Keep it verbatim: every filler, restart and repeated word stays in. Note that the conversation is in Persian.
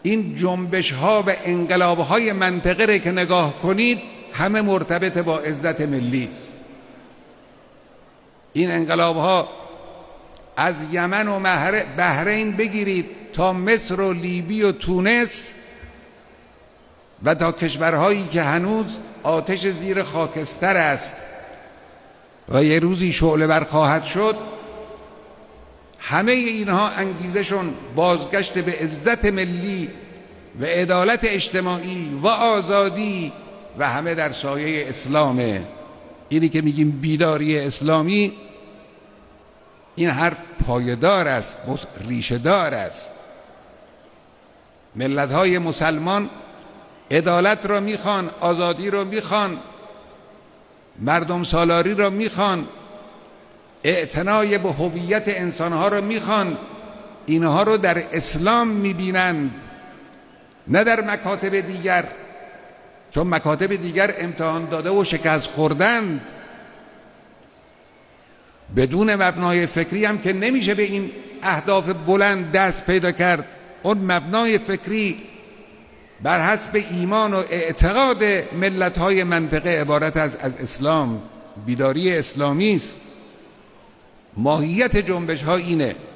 این جنبش ها و انقلاب های منطقه را که نگاه کنید همه مرتبط با عزت ملی است. این انقلاب ها از یمن و بحرین بگیرید تا مصر و لیبی و تونس و تا کشورهایی که هنوز آتش زیر خاکستر است و یه روزی شعله ور خواهد شد، همه اینها انگیزشون بازگشت به عزت ملی و عدالت اجتماعی و آزادی و همه در سایه اسلامه. اینی که میگیم بیداری اسلامی، این حرف پایدار است، ریشه دار است. ملت‌های مسلمان عدالت را میخوان، آزادی را میخوان، مردم سالاری را میخوان، اعتنای به هویت انسانها را میخوان. اینها رو در اسلام میبینند، نه در مکاتب دیگر، چون مکاتب دیگر امتحان داده و شکست خوردند. بدون مبنای فکری هم که نمیشه به این اهداف بلند دست پیدا کرد. اون مبنای فکری بر حسب ایمان و اعتقاد ملت‌های منطقه عبارت از از اسلام، بیداری اسلامی است. ماهیت جنبش ها اینه.